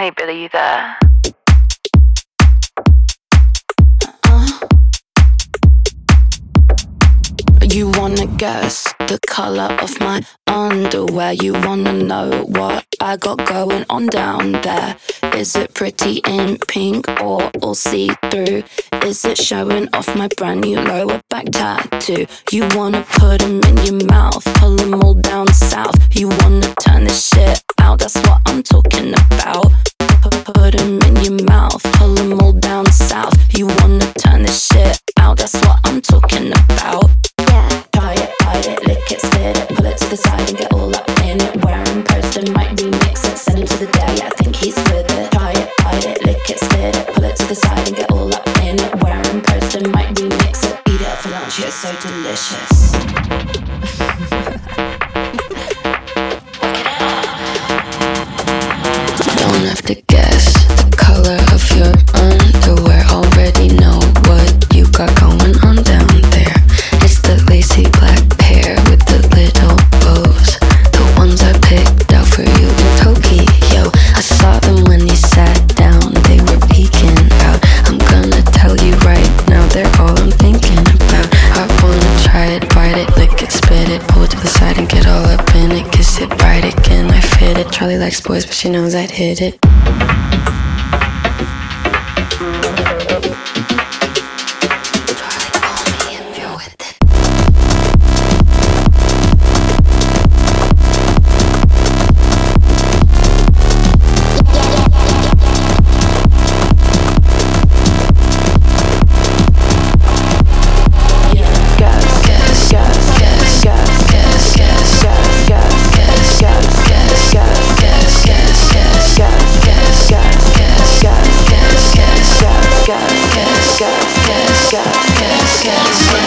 Hey Billy, you there? You wanna guess the color of my underwear? You wanna know what I got going on down there? Is it pretty in pink or all see-through? Is it showing off my brand new lower back tattoo? You wanna put them in your mouth, pull them all down south. You wanna turn this shit out, that's what I'm talking about. Put them in your mouth, pull them all down south. You wanna turn this shit out, that's what I'm talking about. Try it, bite it, lick it, spit it, pull it to the side and get all up in it. Wear and post and might remix it, send him to the day, I think he's with it. Try it, bite it, lick it, spit it, pull it to the side and get all up in it. Wear and post and might remix it, eat it for lunch, it's so delicious. Don't have to guess the color of your underwear. Already know what you got going on down there. It's the lacy black pair with the little bows, the ones I picked out for you in Tokyo. I saw them when you sat down, they were peeking out. I'm gonna tell you right now, they're all I'm thinking about. I wanna try it, bite it, lick it, spit it, pull it to the side and get all up in it. Kiss it, ride it, can I fit it? Charlie likes boys, but she knows I'd hit it. Gas.